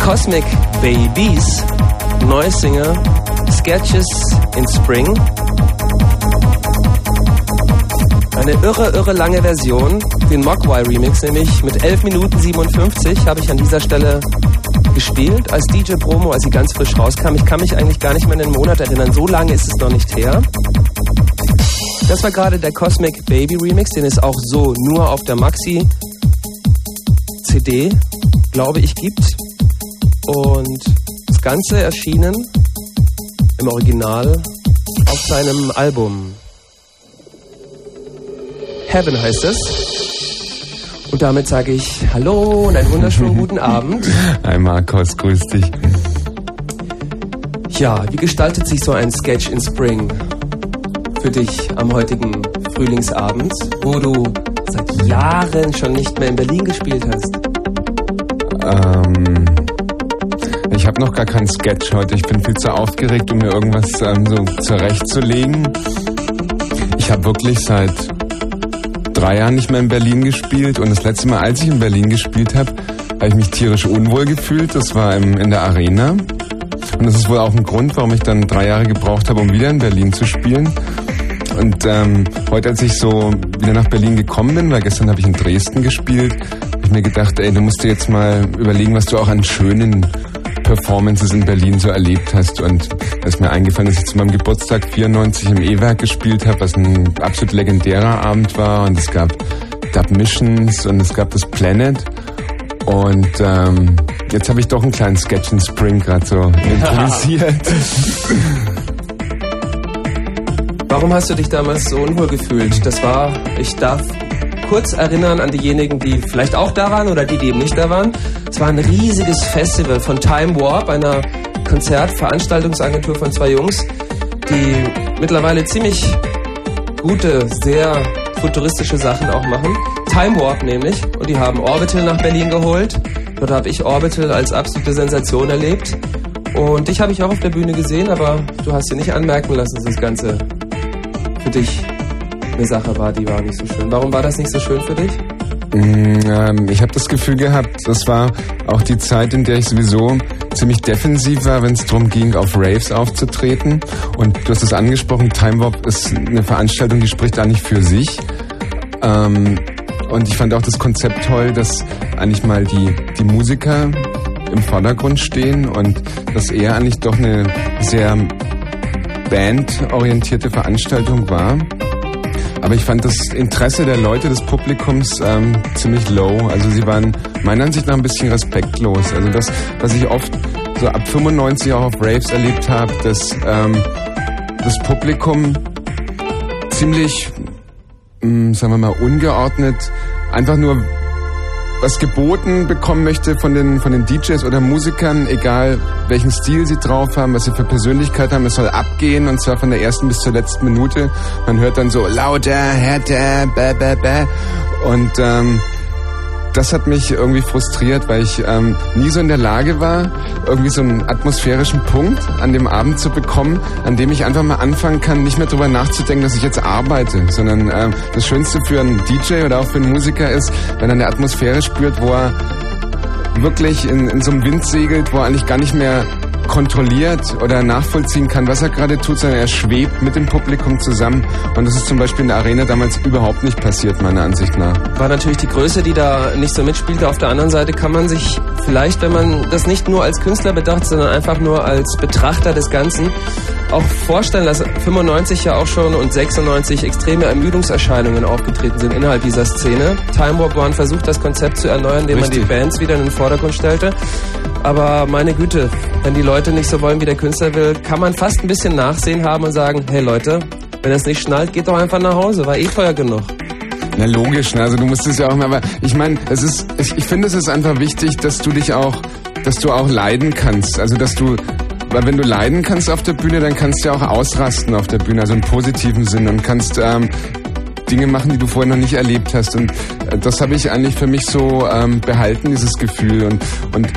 Cosmic Babies, neue Single, Sketches in Spring. Eine irre lange Version, den Mogwai Remix, nämlich mit 11 Minuten 57 habe ich an dieser Stelle gespielt als DJ-Promo, als sie ganz frisch rauskam. Ich kann mich eigentlich gar nicht mehr an den Monat erinnern, so lange ist es noch nicht her. Das war gerade der Cosmic Baby Remix, den es auch so nur auf der Maxi-CD, glaube ich, gibt. Und das Ganze erschienen im Original auf seinem Album. Heaven heißt es. Und damit sage ich Hallo und einen wunderschönen guten Abend. Hi Markus, grüß dich. Ja, wie gestaltet sich so ein Sketch in Spring für dich am heutigen Frühlingsabend, wo du seit Jahren schon nicht mehr in Berlin gespielt hast? Ich habe noch gar keinen Sketch heute. Ich bin viel zu aufgeregt, um mir irgendwas so zurechtzulegen. Ich habe wirklich seit 3 Jahren nicht mehr in Berlin gespielt und das letzte Mal, als ich in Berlin gespielt habe, habe ich mich tierisch unwohl gefühlt. Das war in der Arena und das ist wohl auch ein Grund, warum ich dann 3 Jahre gebraucht habe, um wieder in Berlin zu spielen. Und heute, als ich so wieder nach Berlin gekommen bin, weil gestern habe ich in Dresden gespielt, habe ich mir gedacht, ey, du musst dir jetzt mal überlegen, was du auch an schönen Performances in Berlin so erlebt hast. Und da ist mir eingefallen, dass ich zu meinem Geburtstag 94 im E-Werk gespielt habe, was ein absolut legendärer Abend war. Und es gab Dub Missions und es gab das Planet. Und jetzt habe ich doch einen kleinen Sketch in Spring gerade so improvisiert. Warum hast du dich damals so unwohl gefühlt? Das war, ich darf kurz erinnern an diejenigen, die vielleicht auch da waren oder die eben nicht da waren. Es war ein riesiges Festival von Time Warp, einer Konzertveranstaltungsagentur von 2 Jungs, die mittlerweile ziemlich gute, sehr futuristische Sachen auch machen. Time Warp nämlich. Und die haben Orbital nach Berlin geholt. Dort habe ich Orbital als absolute Sensation erlebt. Und dich habe ich auch auf der Bühne gesehen, aber du hast dir nicht anmerken lassen, dass das Ganze für dich eine Sache war, die war nicht so schön. Warum war das nicht so schön für dich? Ich habe das Gefühl gehabt, das war auch die Zeit, in der ich sowieso ziemlich defensiv war, wenn es darum ging, auf Raves aufzutreten. Und du hast es angesprochen, Time Warp ist eine Veranstaltung, die spricht eigentlich für sich. Und ich fand auch das Konzept toll, dass eigentlich mal die Musiker im Vordergrund stehen und dass eher eigentlich doch eine sehr bandorientierte Veranstaltung war. Aber ich fand das Interesse der Leute, des Publikums ziemlich low. Also sie waren meiner Ansicht nach ein bisschen respektlos. Also das, was ich oft so ab 95 auch auf Raves erlebt habe, dass das Publikum ziemlich, sagen wir mal, ungeordnet einfach nur was geboten bekommen möchte von den DJs oder Musikern, egal welchen Stil sie drauf haben, was sie für Persönlichkeit haben, es soll abgehen und zwar von der ersten bis zur letzten Minute. Man hört dann so lauter, härter, bäh, bäh, bäh. Und das hat mich irgendwie frustriert, weil ich nie so in der Lage war, irgendwie so einen atmosphärischen Punkt an dem Abend zu bekommen, an dem ich einfach mal anfangen kann, nicht mehr drüber nachzudenken, dass ich jetzt arbeite, sondern das Schönste für einen DJ oder auch für einen Musiker ist, wenn er eine Atmosphäre spürt, wo er wirklich in so einem Wind segelt, wo er eigentlich gar nicht mehr kontrolliert oder nachvollziehen kann, was er gerade tut, sondern er schwebt mit dem Publikum zusammen. Und das ist zum Beispiel in der Arena damals überhaupt nicht passiert, meiner Ansicht nach. War natürlich die Größe, die da nicht so mitspielte. Auf der anderen Seite kann man sich vielleicht, wenn man das nicht nur als Künstler betrachtet, sondern einfach nur als Betrachter des Ganzen, auch vorstellen, dass 95 ja auch schon und 96 extreme Ermüdungserscheinungen aufgetreten sind innerhalb dieser Szene. Time Warp war ein Versuch, das Konzept zu erneuern, indem man die Bands wieder in den Vordergrund stellte. Aber meine Güte, wenn die Leute nicht so wollen, wie der Künstler will, kann man fast ein bisschen Nachsehen haben und sagen, hey Leute, wenn das nicht schnallt, geht doch einfach nach Hause, war eh teuer genug. Na logisch, ne? Also du musst es ja auch mal, aber ich meine, ich finde, es ist einfach wichtig, dass du auch leiden kannst. Also weil wenn du leiden kannst auf der Bühne, dann kannst du ja auch ausrasten auf der Bühne, also im positiven Sinn, und kannst Dinge machen, die du vorher noch nicht erlebt hast. Und das habe ich eigentlich für mich so behalten, dieses Gefühl. Und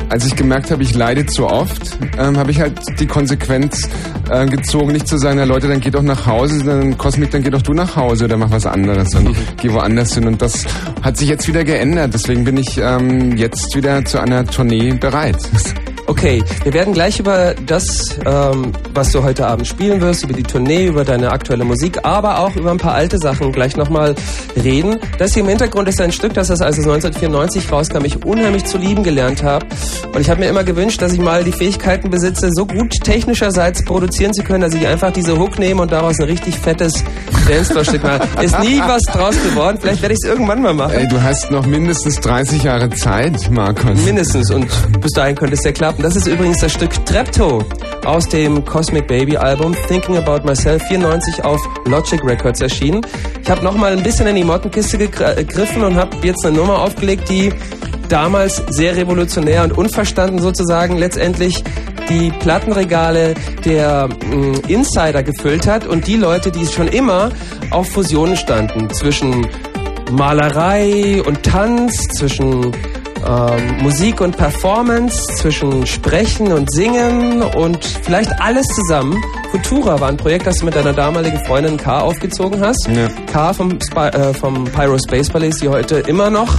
als ich gemerkt habe, ich leide zu oft, habe ich halt die Konsequenz gezogen, nicht zu sagen, na Leute, dann geh doch nach Hause, dann Cosmic, dann geh doch du nach Hause oder mach was anderes und geh woanders hin. Und das hat sich jetzt wieder geändert. Deswegen bin ich jetzt wieder zu einer Tournee bereit. Okay, wir werden gleich über das, was du heute Abend spielen wirst, über die Tournee, über deine aktuelle Musik, aber auch über ein paar alte Sachen gleich nochmal reden. Das hier im Hintergrund ist ein Stück, das als es 1994 rauskam, ich unheimlich zu lieben gelernt habe. Und ich habe mir immer gewünscht, dass ich mal die Fähigkeiten besitze, so gut technischerseits produzieren zu können, dass ich einfach diese Hook nehme und daraus ein richtig fettes Dancefloor-Stück mache. Ist nie was draus geworden, vielleicht werde ich es irgendwann mal machen. Ey, du hast noch mindestens 30 Jahre Zeit, Markus. Mindestens, und bis dahin könnte es ja klappen. Das ist übrigens das Stück Treptow aus dem Cosmic Baby Album Thinking About Myself, 94 auf Logic Records erschienen. Ich habe nochmal ein bisschen in die Mottenkiste gegriffen und habe jetzt eine Nummer aufgelegt, die damals sehr revolutionär und unverstanden sozusagen letztendlich die Plattenregale der Insider gefüllt hat und die Leute, die schon immer auf Fusionen standen zwischen Malerei und Tanz, zwischen Musik und Performance, zwischen Sprechen und Singen und vielleicht alles zusammen. Futura war ein Projekt, das du mit deiner damaligen Freundin K aufgezogen hast. Ja. K vom Pyro Space Police, die heute immer noch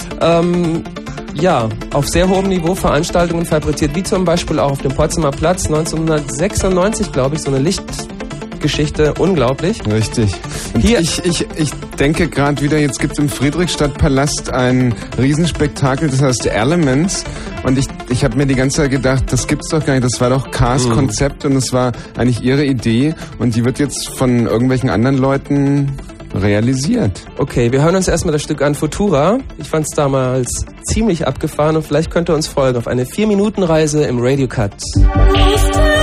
auf sehr hohem Niveau Veranstaltungen fabriziert, wie zum Beispiel auch auf dem Potsdamer Platz 1996, glaube ich, so eine Lichtgeschichte, unglaublich. Richtig. Und hier, ich denke gerade wieder, jetzt gibt es im Friedrichstadtpalast ein Riesenspektakel, das heißt Elements. Und ich habe mir die ganze Zeit gedacht, das gibt's doch gar nicht. Das war doch K's Konzept und es war eigentlich ihre Idee. Und die wird jetzt von irgendwelchen anderen Leuten realisiert. Okay, wir hören uns erstmal das Stück an, Futura. Ich fand es damals ziemlich abgefahren und vielleicht könnt ihr uns folgen auf eine 4-Minuten-Reise im Radio Cut.